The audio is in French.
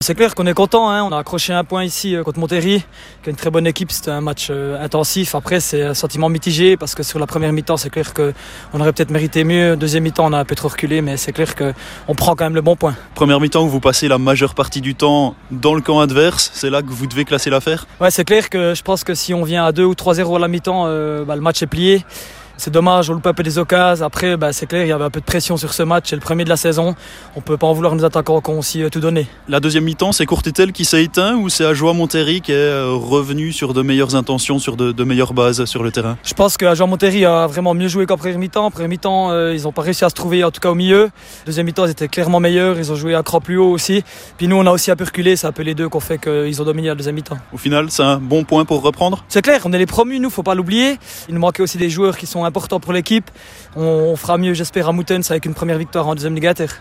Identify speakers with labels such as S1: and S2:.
S1: C'est clair qu'on est content, hein. On a accroché un point ici contre Montéry, qui est une très bonne équipe. C'était un match intensif. Après, c'est un sentiment mitigé parce que sur la première mi-temps, c'est clair qu'on aurait peut-être mérité mieux. Deuxième mi-temps, on a un peu trop reculé, mais c'est clair qu'on prend quand même le bon point.
S2: Première mi-temps où vous passez la majeure partie du temps dans le camp adverse, c'est là que vous devez classer l'affaire?
S1: Ouais, c'est clair que je pense que si on vient à 2 ou 3-0 à la mi-temps, le match est plié. C'est dommage, on loupe un peu des occasions. Après, c'est clair, il y avait un peu de pression sur ce match. C'est le premier de la saison. On ne peut pas en vouloir nos attaquants qui ont aussi tout donné.
S2: La deuxième mi-temps, c'est Courtétel qui s'est éteint ou c'est Ajoie Montéry qui est revenu sur de meilleures intentions, sur de meilleures bases sur le terrain?
S1: Je pense qu'Ajoie Montéry a vraiment mieux joué qu'en première mi-temps. En première mi-temps, ils n'ont pas réussi à se trouver, en tout cas au milieu. Deuxième mi-temps, ils étaient clairement meilleurs. Ils ont joué un cran plus haut aussi. Puis nous, on a aussi un peu reculé. C'est un peu les deux qui ont fait qu'ils ont dominé la deuxième mi-temps.
S2: Au final, c'est un bon point pour reprendre?
S1: C'est clair, on est les promus, nous, faut pas l'oublier. Il nous manquait aussi des joueurs qui sont importants pour l'équipe. On fera mieux, j'espère, à Moutens avec une première victoire en deuxième Ligue Inter.